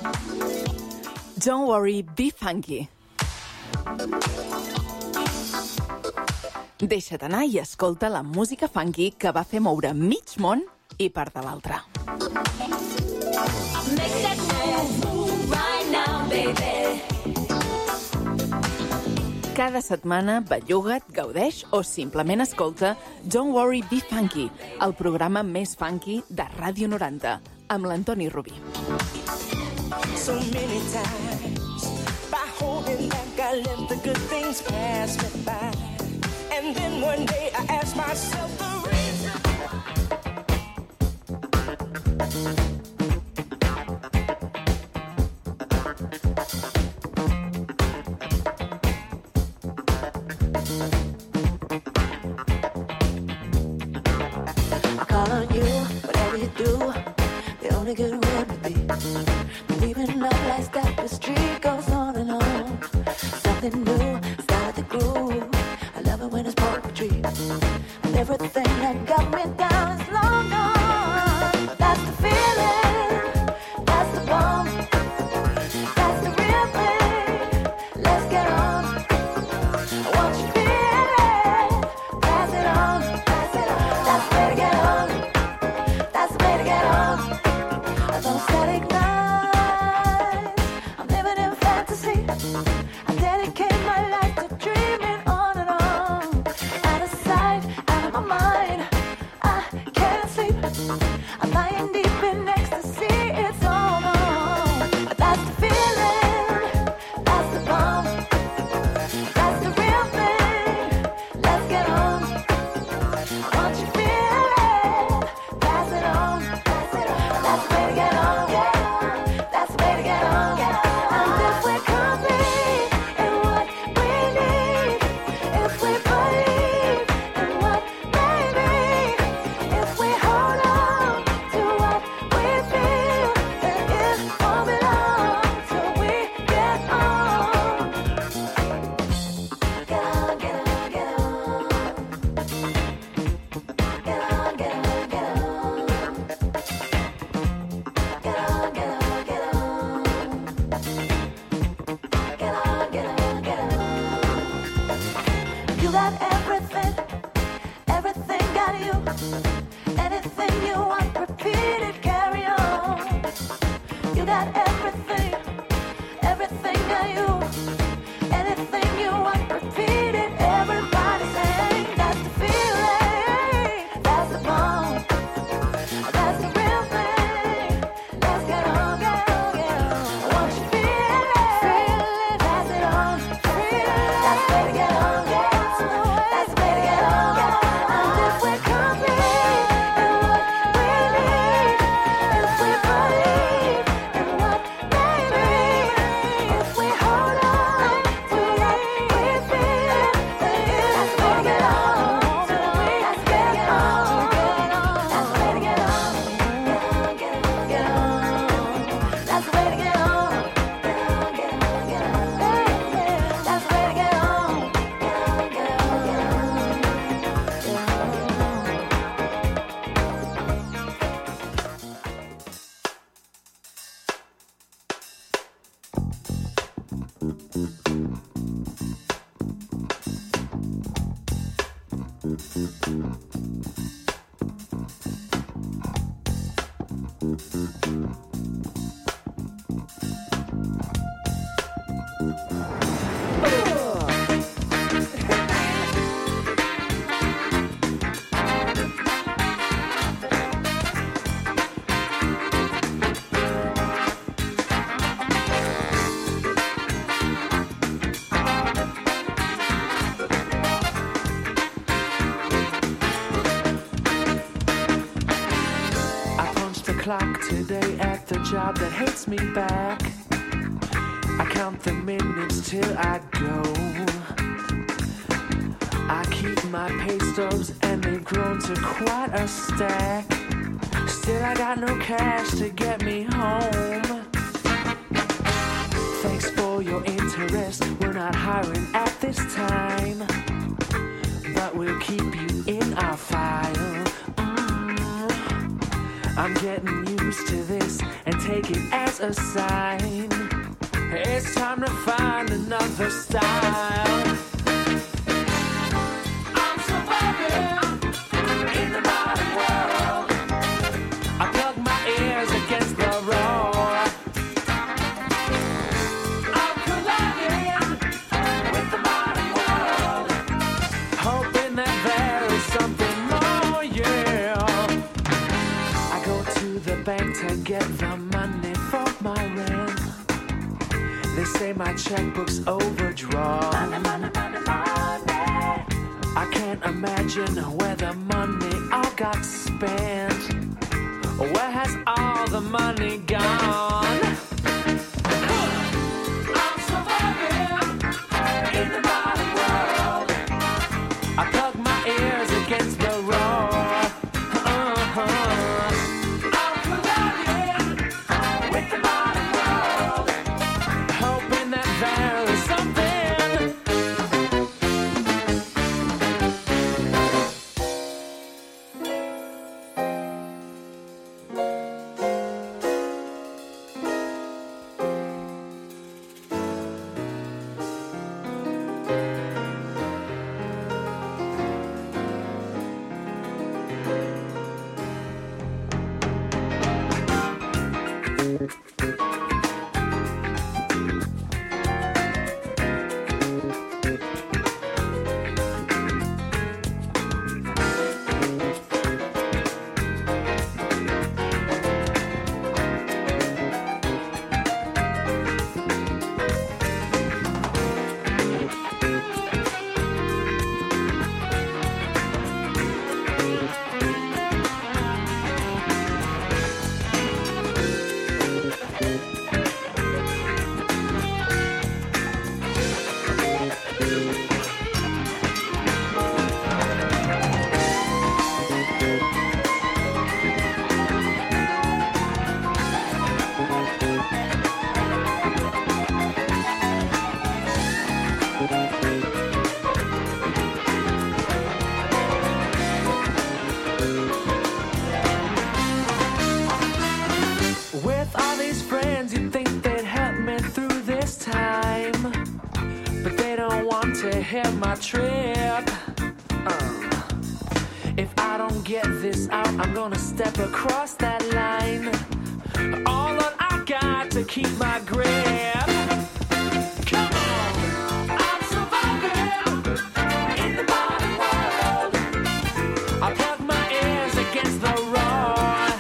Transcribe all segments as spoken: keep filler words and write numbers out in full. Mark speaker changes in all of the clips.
Speaker 1: Don't worry, be funky. Deixa't anar i escolta la música funky que va fer moure mig món i part de l'altre.
Speaker 2: Make that move right now, baby.
Speaker 1: Cada setmana belluga't, gaudeix o simplement escolta Don't Worry, Be Funky, el programa més funky de Ràdio noranta, amb l'Antoni Rubí.
Speaker 3: So many times, by holding back, I let the good things pass me by. And then one day I asked myself the reason.
Speaker 4: I call on you, whatever you do, the only good remedy. Leaving up like tapestry goes on and on. Something new, start the groove. I love it when it's poetry. And everything that got me down is long gone. That's the feeling, that's the bomb, that's the real thing. Let's get on. I want you to feel it. Pass it on, pass it on. That's the way to get on. That's the way to get on. I don't static night. I'm living in fantasy. I dedicate my life to dreaming on and on. Out of sight, out of my mind, I can't sleep. I'm lying deep in ecstasy, it's all on. That's the feeling, that's the bomb, that's the real thing. Let's get on. I want you to feel it. Pass it on, pass it on. That's the way to get on, yeah. That's the way to get on, yeah. And if we're complete in what we need, if we believe in what may be, if we hold on to what we feel, then it won't be long till we get on. Get on, get on, get on. Get on, get on, get on. Get on, get on, get on. Get on, get on, get on. You got everything, everything got you. Anything you want, repeat it, carry on. You got everything, everything got you. Anything you want, repeat it, everybody sing. That's the feeling, that's the bomb, that's the real thing. Let's get on, get on, get on. I want you to feel it, feel it, pass it on, feel it. That's the way to get on, get on. That's the way to get on, get on. And if we're complete in what we need, if we believe in what may be, if we hold on to what we feel, then that's the way to get on. That's the way to get on. That's the way to get on. Get on, get on, get on. That's the way to get on. Get on, get on, get on. That's the way to get on. Get on, get on, get on.
Speaker 5: I punched the clock today at the job that hates me back. I count the minutes till I go. I keep my pay stubs and they've grown to quite a stack. Still I got no cash to get me home. Thanks for your interest, we're not hiring at this time, but we'll keep you in our file. Mm. I'm getting used to this and take it as a sign. It's time to find another style. I'm surviving in the modern world. I plug my ears against the roar. I'm colliding with the modern world, hoping that there is something more, yeah. I go to the bank to get the money for my rent. They say my checkbook's overdrawn. Money, money, money, money. I can't imagine where the money all got spent. Where has all the money gone? I'm surviving in the modern world. I plug my ears against the roar. Uh-huh. I'm colliding with the modern world, hoping that there is something. With all these friends, you'd think they'd help me through this time, but they don't want to hear my trip. Uh, if I don't get this out, I'm gonna step across that line. All that I got to keep my grip. Come on, I'm surviving in the modern world. I plug my ears against the roar.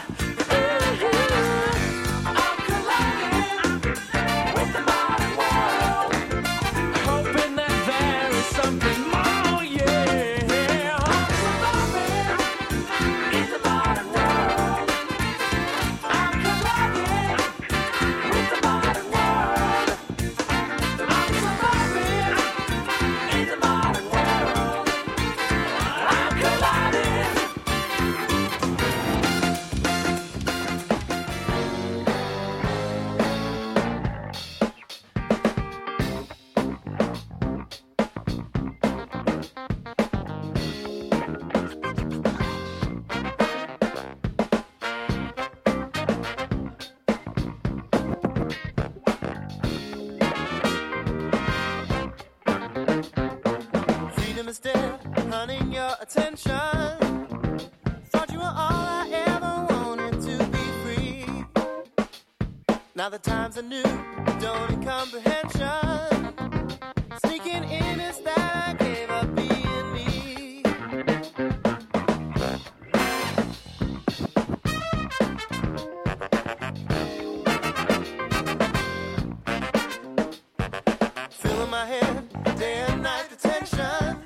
Speaker 6: Hunting your attention. Thought you were all I ever wanted to be free. Now the times are new, don't need comprehension. Sneaking in is that I gave up being me. Filling my head, day and night detention.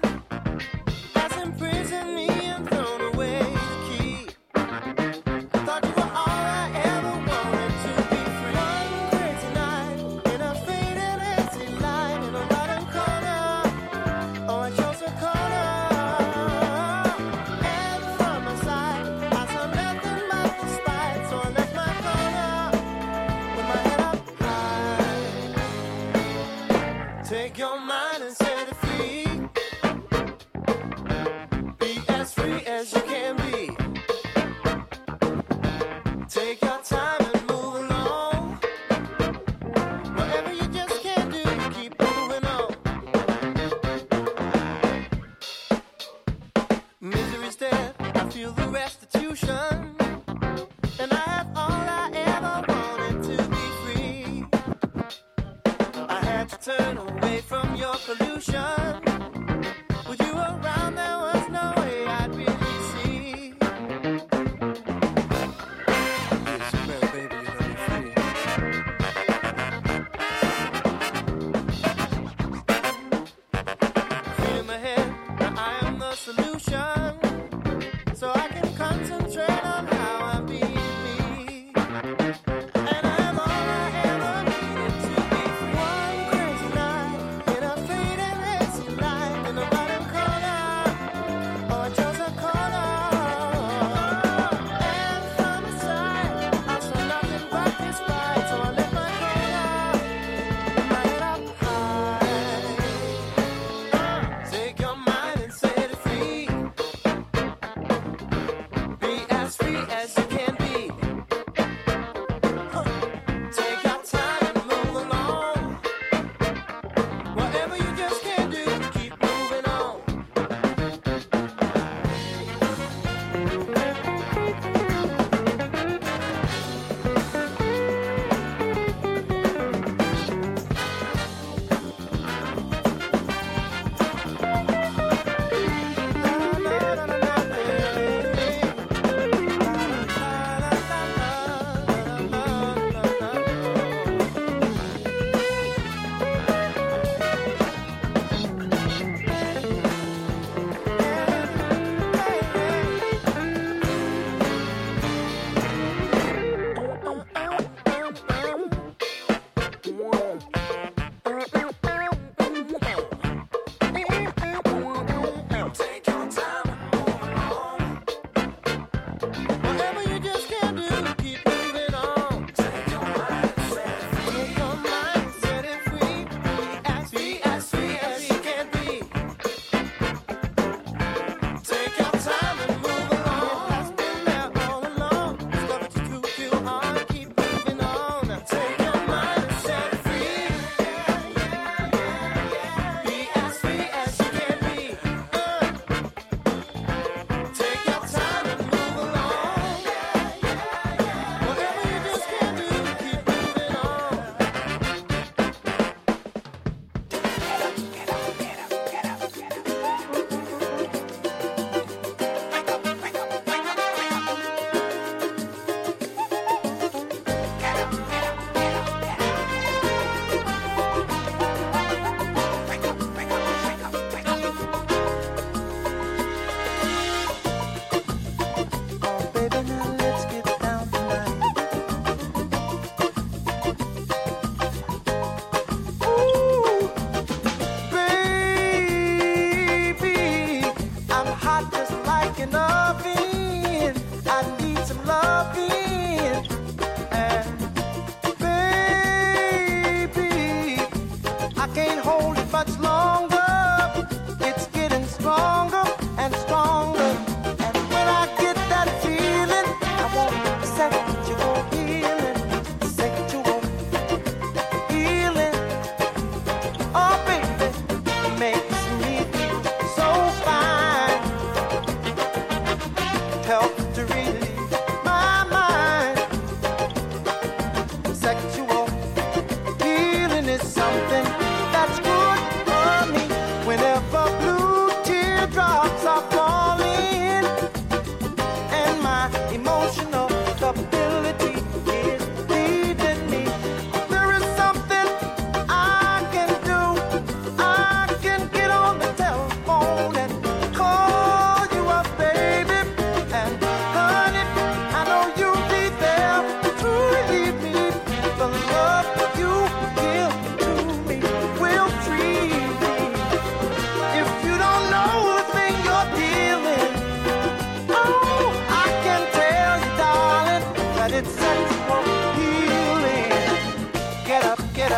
Speaker 6: Take your mind and set it free. Be as free as you can be.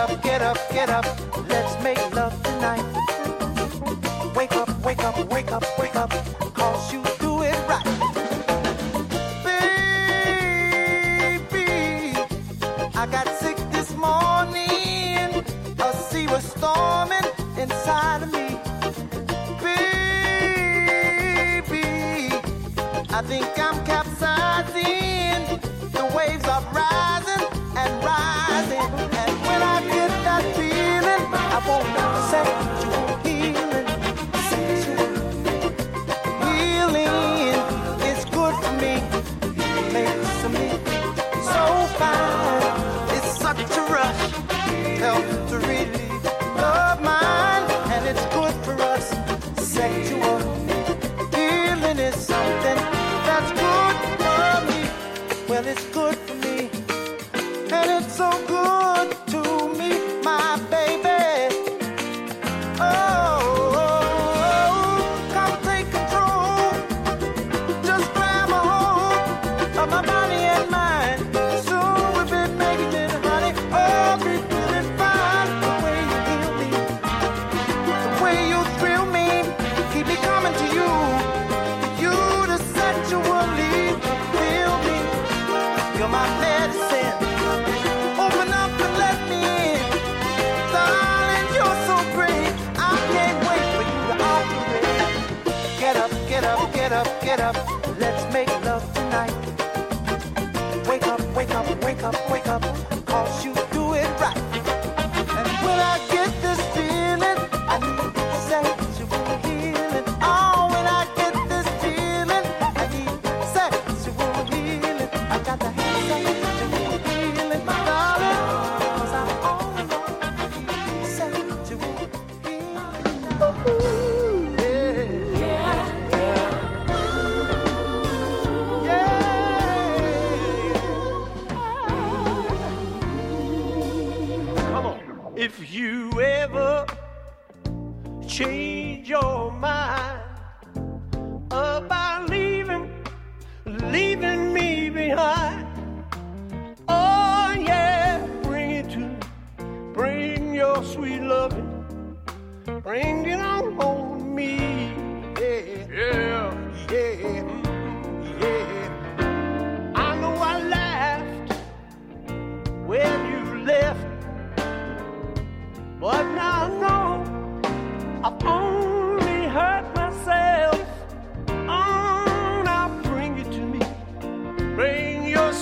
Speaker 6: up, get up, get up. Let's make love tonight. Wake up, wake up, wake up, wake up. Cause you do it right. Baby, I got sick this morning. A sea was storming inside of me. Baby, I think I'm capsizing. The waves are rising and rising. And when I get that feeling, I want sexual healing. Sexual healing is good for me. Makes me so fine. It's such a rush. Helps to relieve love mine. And it's good for us. Sexual healing is something that's good for me. Well, it's good for me, and it's so good to me, my baby. Oh, come take control. Just grab a hold of my body and mind. Soon we've been making it, honey. Oh, be feeling fine. The way you heal me, the way you thrill me, keep me coming to you. You to sexually feel me. You're my medicine. Open up and let me in. Darling, you're so great. I can't wait for you to operate. Get up, get up, get up, get up. Let's make love tonight. Wake up, wake up, wake up, wake up. Cause you do it right. And when I get this feeling, I need sexual healing. Oh, when I get this feeling, I need sexual healing. I got to have sexual healing, darling. Cause I'm all alone. Sexual healing. Ooh, yeah. Yeah. Come on. If you ever change your mind about leaving, leaving me behind. Oh yeah, bring it to me. Bring your sweet loving. Bring it on home to me. Yeah, yeah, yeah, yeah. I know I laughed when you left, but now I know I've only hurt myself. Oh, now bring it to me. Bring your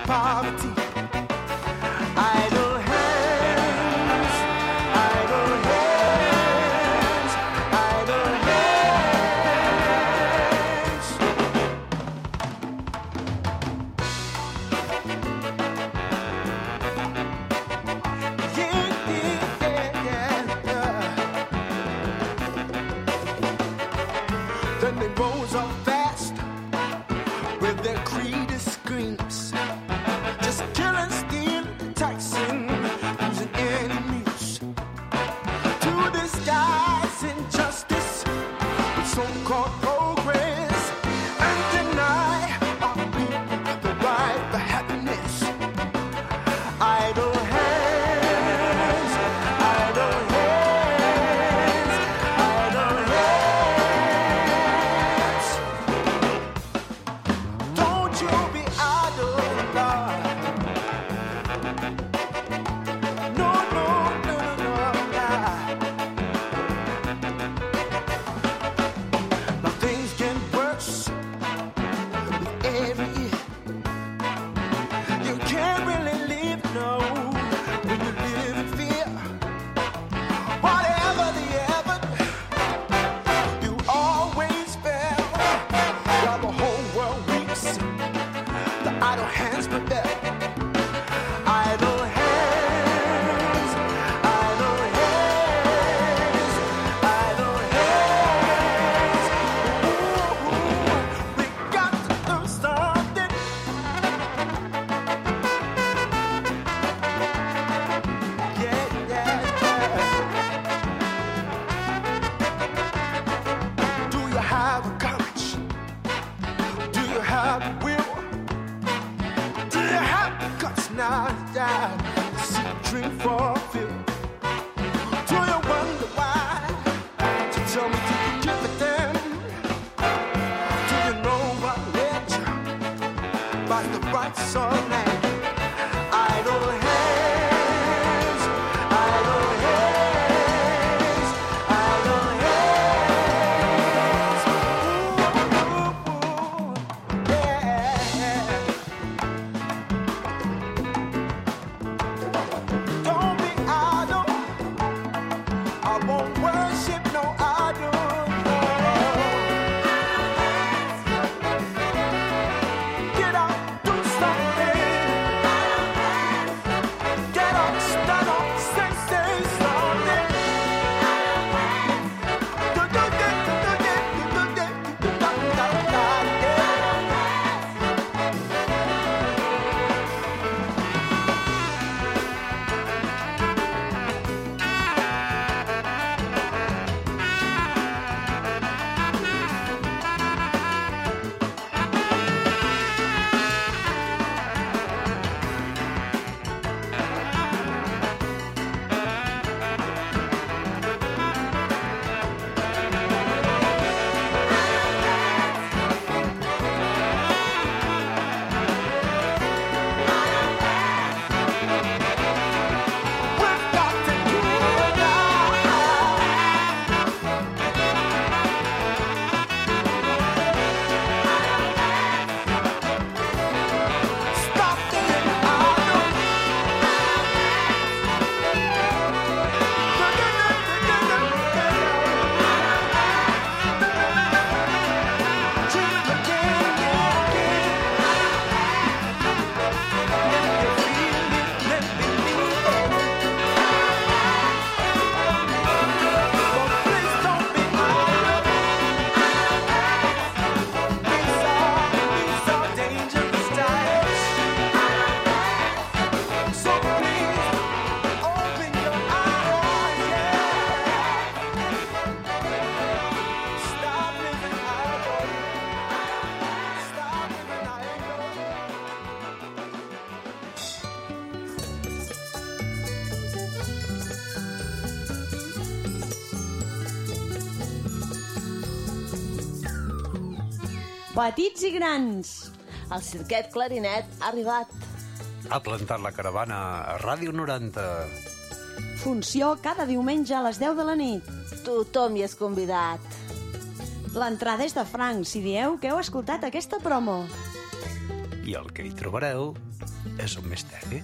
Speaker 6: poverty. Idle hands, idle hands, idle hands. Yeah, yeah, yeah, yeah. Then they rose up fast with their greedy screams, just killing, stealing, taxing, using enemies to disguise injustice with so-called progress and deny our people the right for happiness. Idle hands, idle hands, idle hands. Don't you be idle, Lord. No, no, no, no, no. Now things get worse with every year. You can't really live, no, when you live in fear. Whatever the effort, you always fail. While the whole world weeps, the idle hands prepare. Idle hands, idle hands, idle hands. Ooh, we got to do something. Yeah, yeah, yeah. Do you have the courage? Do you have the will? Do you have the guts now to die? To see a dream fulfilled? Do you wonder why? So tell me, do you give a damn? Do you know what led you by the rights of man? Idle hands, idle hands, idle hands. Ooh, ooh, yeah. Don't be idle. I won't worship no idol. Get out, do something. Get up, stand up, say, say something. Do, do, do, do, do, do, do, do, do, da, da, da, yeah. We've got to do it now. Stop being idle. Dream again, yeah, again. If you feel it, let me believe it. But please don't be idle. These are, these are dangerous times. So please open your eyes, yeah. Stop living idle. Stop living idle.
Speaker 7: Petits i grans, el cirquet clarinet ha arribat.
Speaker 8: Ha plantat la caravana a Ràdio noranta.
Speaker 7: Funció cada diumenge a les deu de la nit.
Speaker 9: Tothom hi és convidat.
Speaker 7: L'entrada és de franc si dieu que heu escoltat aquesta promo.
Speaker 8: I el que hi trobareu és un misteri.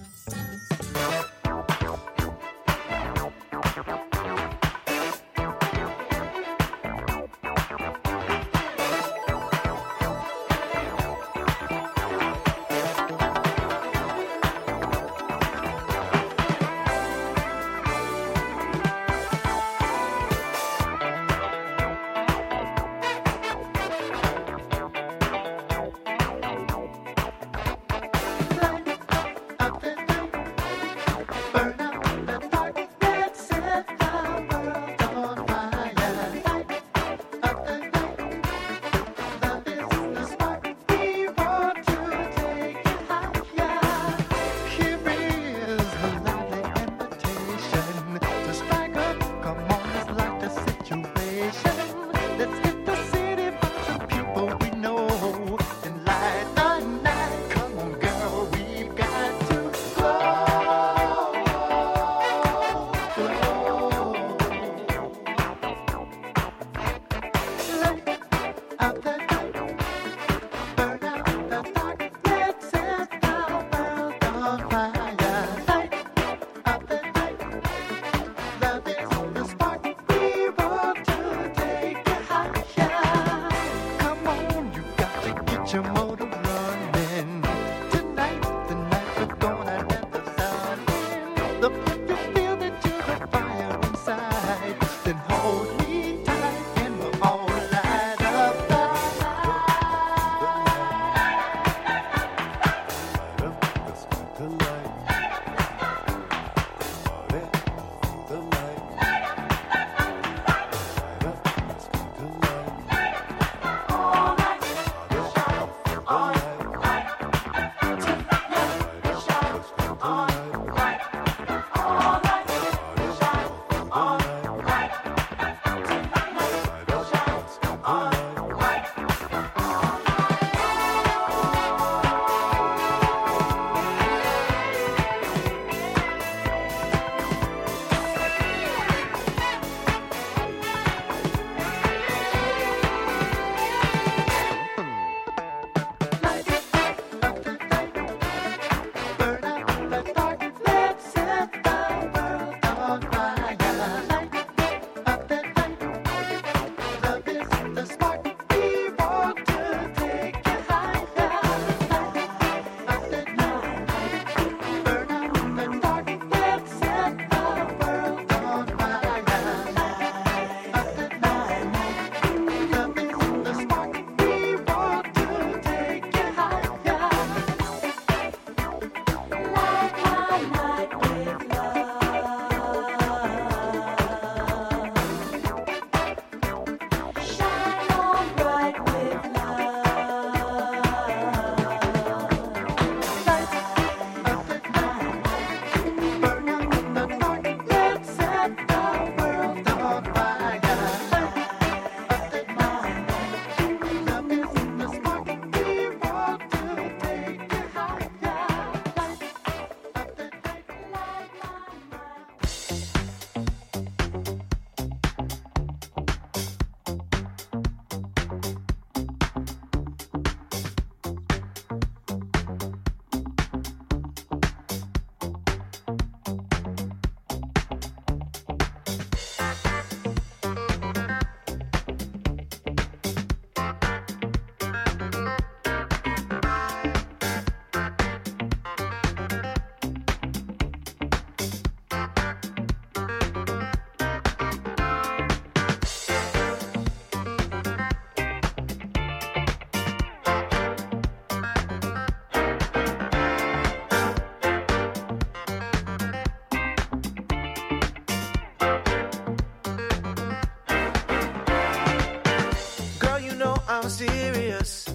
Speaker 6: I'm serious.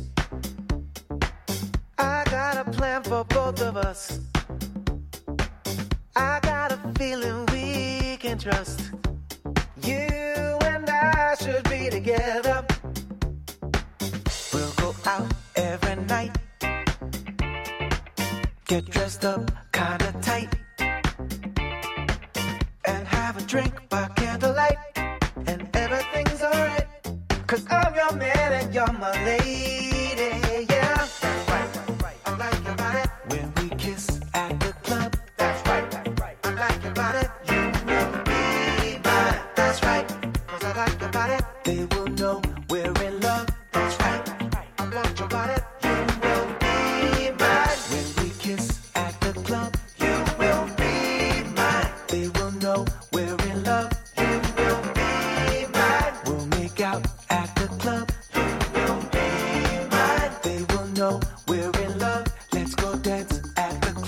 Speaker 6: I got a plan for both of us. I got a feeling we can trust. You and I should be together. We'll go out every night, get dressed up kinda tight, and have a drink by candlelight, and everything's alright. Cause I'm your man and you're my lady, yeah. That's right, I like your body when we kiss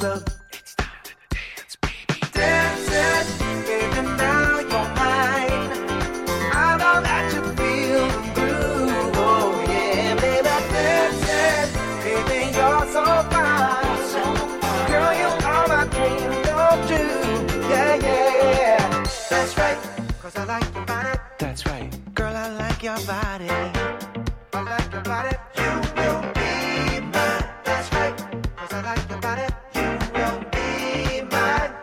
Speaker 6: club. It's time to dance, baby. Dancing, baby, now you're mine. I know that you feel the groove, oh yeah, baby. Dancing, baby, you're so fine. Girl, you are my dream, don't you? Yeah, yeah, yeah. That's right, cause I like your body. That's right, girl, I like your body. I like your body. You will be mine. That's right, cause I like your body. You will be mine.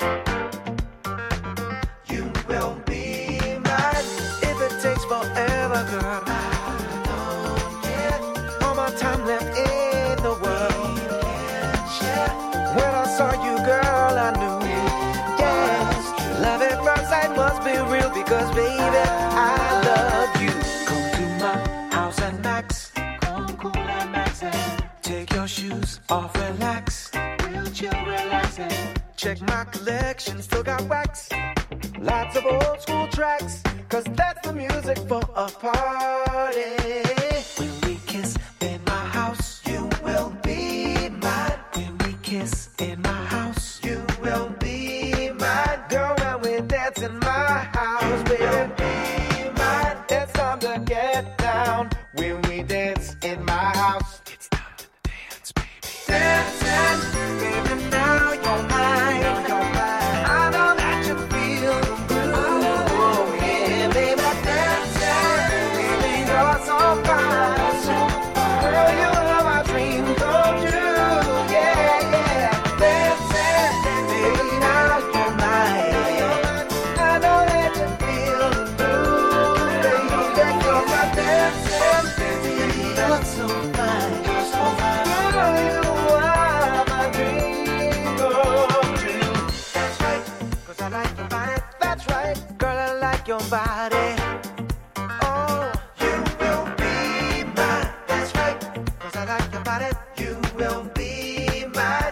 Speaker 6: You will be mine. If it takes forever, girl, I don't care. All my time left in the world. When I saw you, girl, I knew, yes, love at first sight must be real because, baby, I love you. Come to my house and max. Come cool and max and take your shoes off, relax. We'll chill, relaxing. Check my collection, still got wax. Lots of old school tracks, cause that's the music for a party. When we kiss in my house, you will be mine. When we kiss in my house, you will be mine. Girl, when we dance in my house, baby, be mine. It's time to get down. When we dance in my house, it's time to dance, baby. Dancing, baby, now you're mine. You're mine. I know that you feel the groove. Oh yeah, baby, dancing, baby, you're so fine. Girl, you are my dream, don't you? Yeah, yeah. Dancing, baby, now you're mine. I know that you feel the groove, baby. You're my dancing, baby, you're so fine. You're so fine. Girl, you are my dream, don't you? That's right, cause I like your body. That's right, girl, I like your body. Oh, you will be mine. That's right, cause I like your body. You will be mine.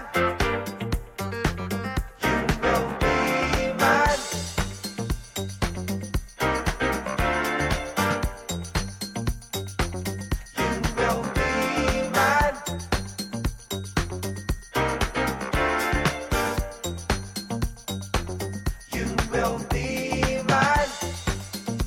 Speaker 6: You will be mine. You will be mine. You will be mine.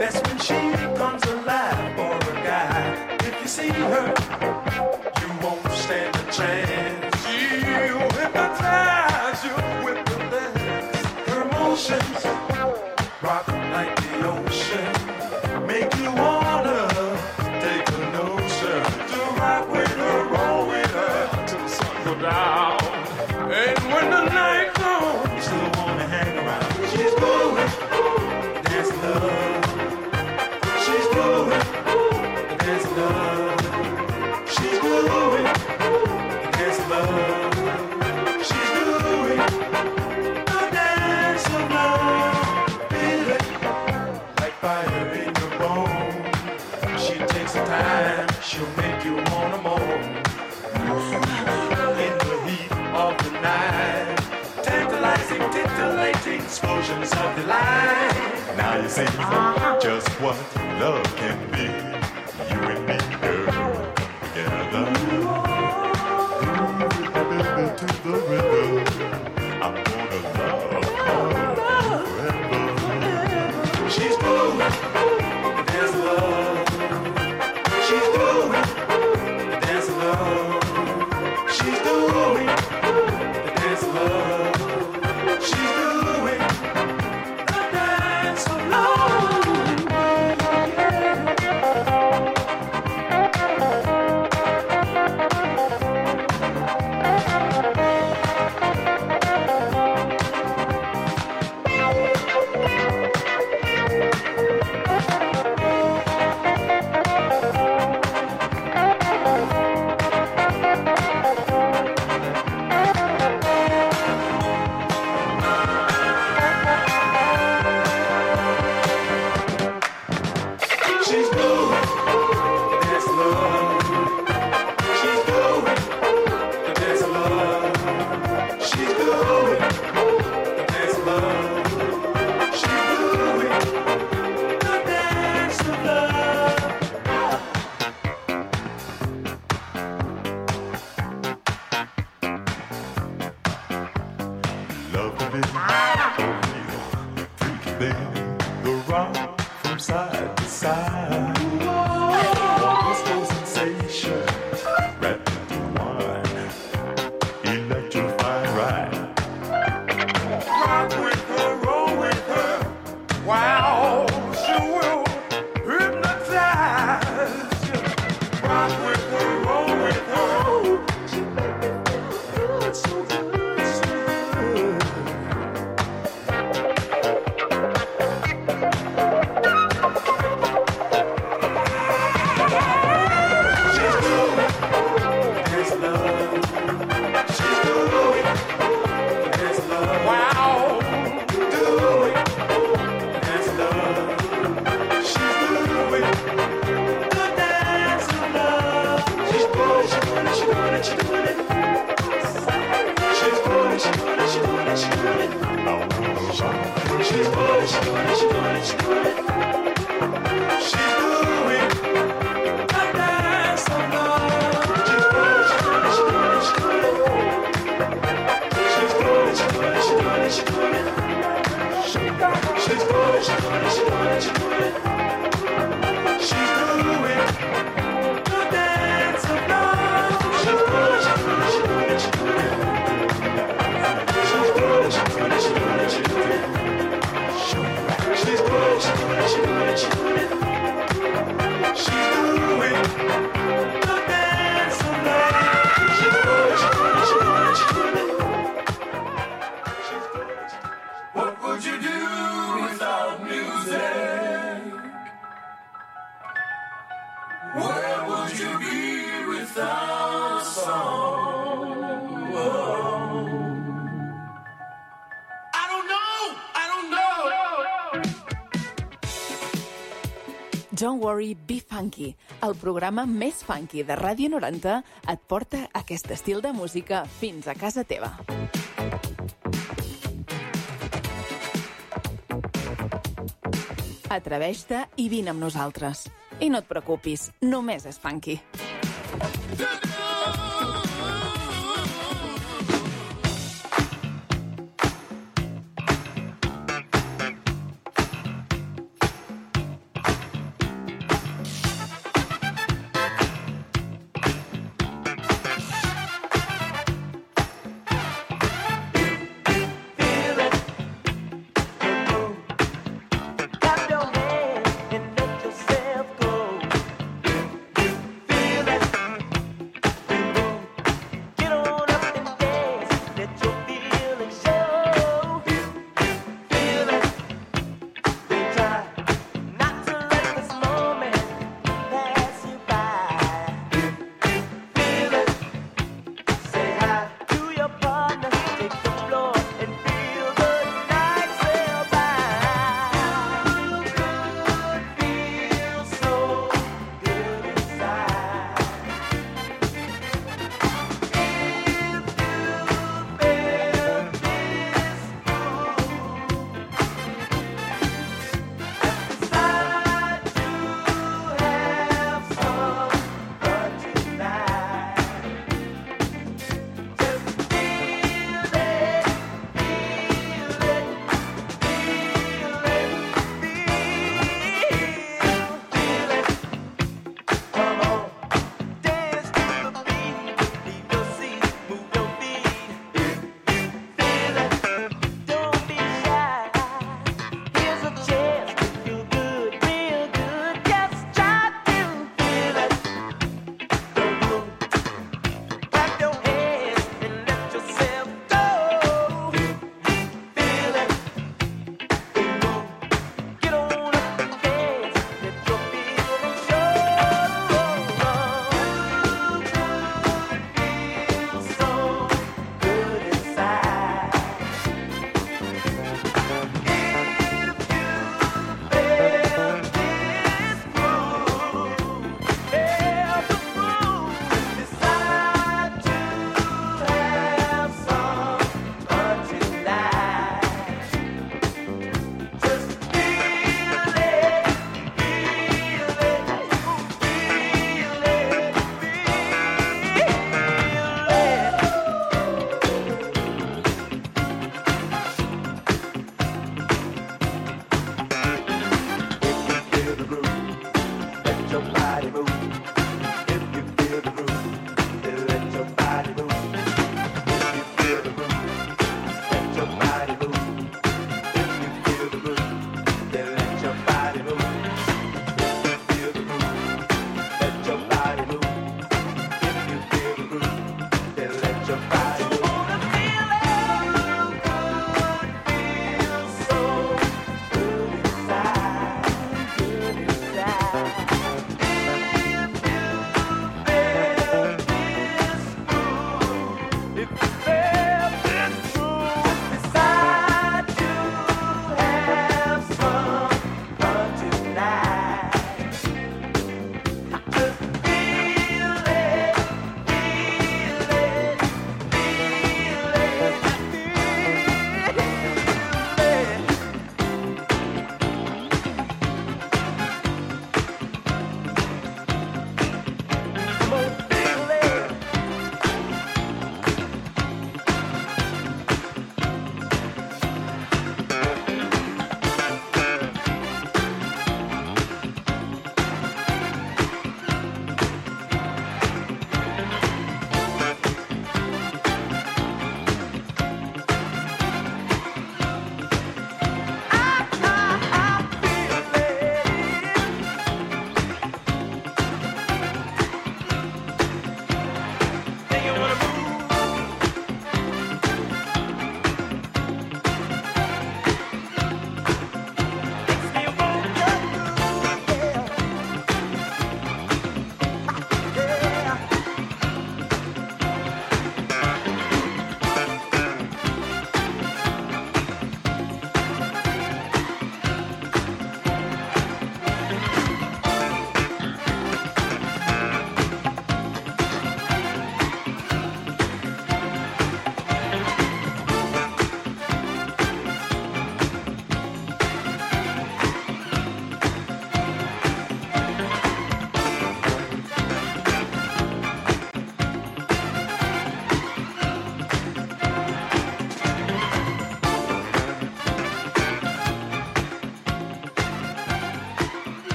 Speaker 10: That's when she comes alive for a guy. If you see her, you won't stand a chance. She'll hypnotize you with the dance. Her emotions rock like the ocean, make you wanna take a notion to rock with her, roll with her till the sun go down. And when the night comes, you still wanna hang around. She's going, there's love. She's going, there's love. She's going, there's love. She's doing the dance of love. Feel it like fire in your bone. She takes her time, she'll make you wanna moan. In the heat of the night, tantalizing, titillating explosions of delight.
Speaker 11: Now you see just what love can be. You and me, girl, together. Groove to the rhythm. I'm gonna love her forever.
Speaker 10: She's moving, there's love. She's doing, there's love. She's doing, there's love. She's doing the dance of love. She's doing, there's love. She's doing, there's love. She's doing, there's love. She's doing the dance of love.
Speaker 11: Loving it for real. Freaky baby, the rock from side to side. Wonderful sensation, wrapped into wine. Electrifying ride.
Speaker 10: Rock with her, roll with her. Wow, she will hypnotize you. Rock with her, roll with her. She make me feel good, so good, so good. She's doing, there's love. She's doing, there's love. Wow, doing, there's love. She's doing the dance of love. She's doing, she's doing it, she's doing it, she's doing it. She's doing it, she's doing it, she's doing it, she's doing it. She's doing it, she's doing it, she's doing it, she's doing it. She's doing the dance of love. She's doing it, she's doing it, she's doing it, she's doing it. She's doing it, she's doing it, she's doing it, she's doing it. She's doing it, she's doing it, she's doing it, she's doing it. She's doing the dance of love. She's doing it, she's doing it, she's doing it, she's doing it. She's doing it, she's doing it, she's doing it, she's doing it. She's doing it, she's doing it, she's doing it, she's doing it. She's doing the dance of love. She's doing it, she's doing it, she's doing it, she's doing it. She's doing it. What would you do without music? Where would you be without song? Whoa. I don't know, I don't know.
Speaker 1: Don't Worry, Be Funky, el programa més funky de Ràdio noranta, et porta aquest estil de música fins a casa teva. Atreveix-te i vine amb nosaltres. I no et preocupis, només és funky.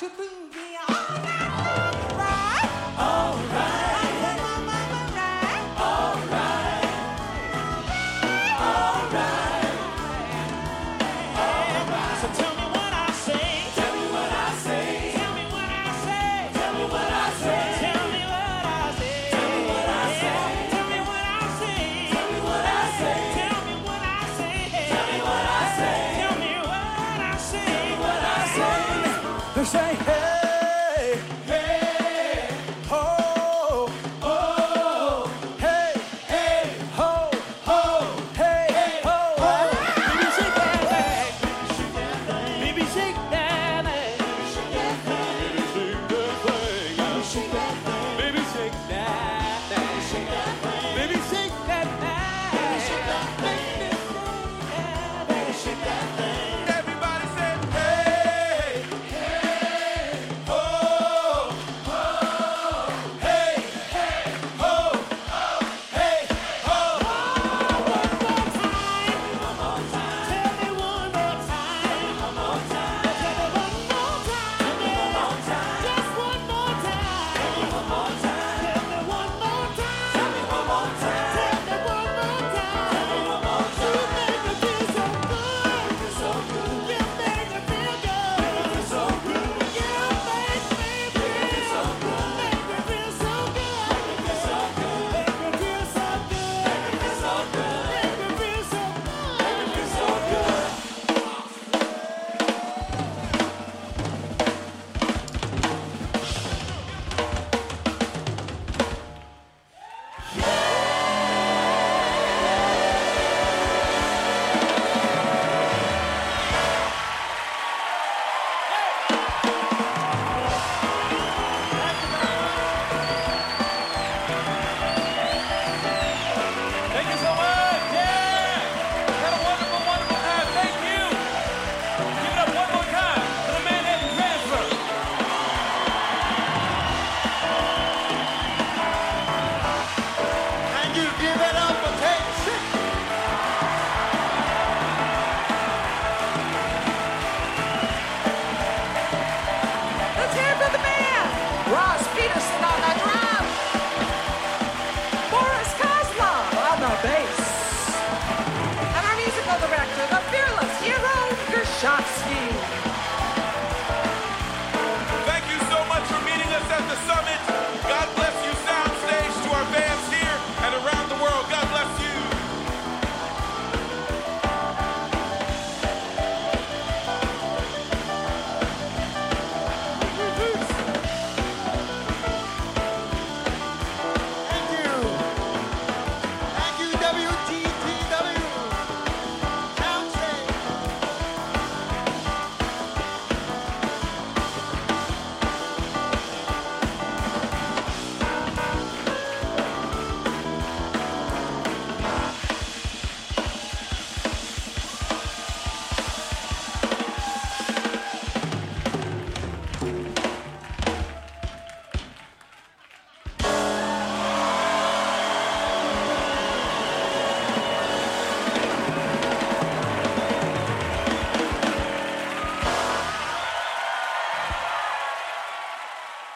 Speaker 3: to do me alright. Alright. Alright. Alright. Alright. So tell me what I say. Tell me what I say. Tell me what I say. Tell me what I say. Tell me what I say. Tell me what I say. Tell me what I say. Tell me what I say. Tell me what I say. Tell me what I say. Tell me what I say. Tell me what I say. Say hey.